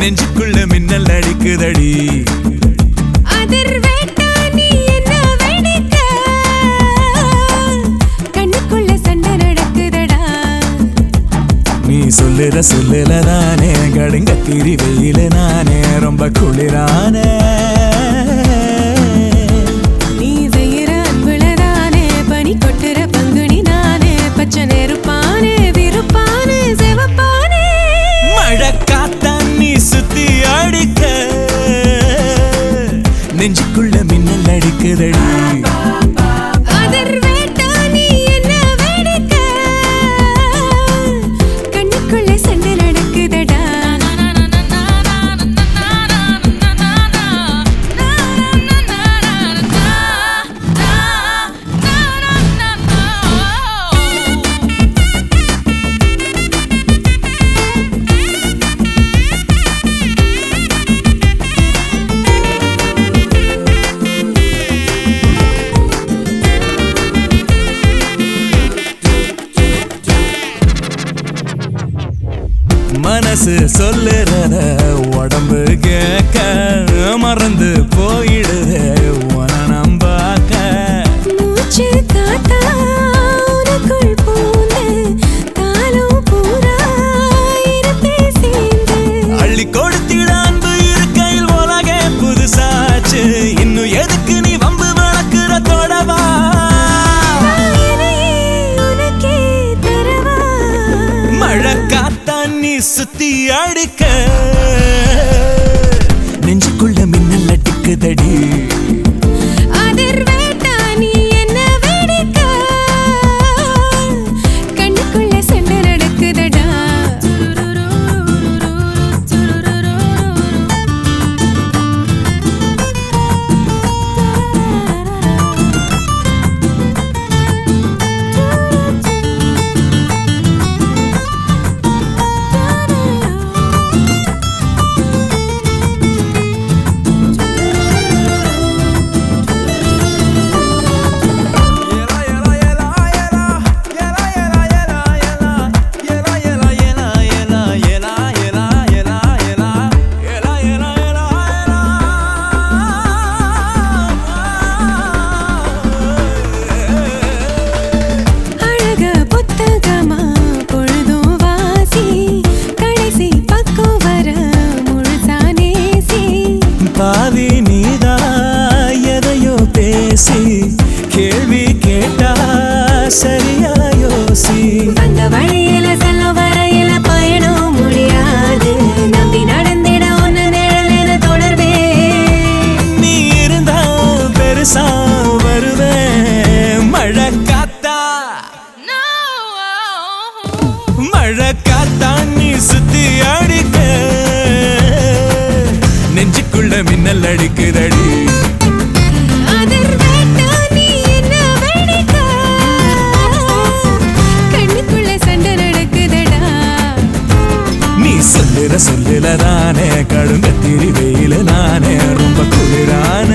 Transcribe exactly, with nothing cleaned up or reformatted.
நெஞ்சுக்குள்ள மின்னல் அடிக்குதடி அதிர்வேட்டா நீ என்ன வெடிக்க கண்ணுக்குள்ள சண்டை நடக்குதடா நீ சொல்லுற சொல்லுல நானே கடுங்க திரி வெயில நானே ரொம்ப குளிரானே நீ செய்யற அன்புல தானே பனி கொட்டுற பங்குனி நானே பச்சை நெருப்பானே விருப்பானே செவப்பானே மழை காத்தான் நீ சுத்தி அடிக்க நெஞ்சுக்குள்ள மின்னல் அடிக்குதடி அதிர்வேட்டா நீ என்ன வெடிக்க கண்ணுக்குள்ள சண்டை நடக்குதடா மனசு சொல்லுறத உடம்பு கேட்க மறந்து போயிடுதே உன நம்பாக்க மூச்சு காத்தா உனக்குள் பூந்து காலம் பூரா இருப்பே சேர்ந்து அள்ளி கொடுத்திட அன்பு இருக்கையில் உலகே புதுசாச்சு இன்னும் எதுக்கு நீ வம்பு வளர்க்கிற தொடவா உனக்கே தரவா மழை காத்தான் நீ சுத்தி அடிக்க நெஞ்சுக்குள்ள மின்னல் அடிக்குதடி அதிர்வேட்டா நீ என்ன வெடிக்க கண்ணுக்குள்ள சண்டை நடக்குதடா பாவி நீதா எதையோ பேசி கேள்வி கேட்டா சரியா யோசி அந்த வழியில செல்ல வரையில பயணம் முடியாது நம்பி நடந்திட ஒன்னு நிழலின தொடர்பே நீ இருந்தா பெருசா வருவேன் மழை காத்தா மழை காத்தா நீ சுத்தி அடிக்க நெஞ்சுக்குள்ள மின்னல் அடிக்குதடி அதிர்வேட்டா நீ என்ன வெடிக்க கண்ணுக்குள்ள சண்டை நடக்குதடா நீ சொல்லுற சொல்லுல நானே கடுங்க திரி வெயில நானே ரொம்ப குளிரான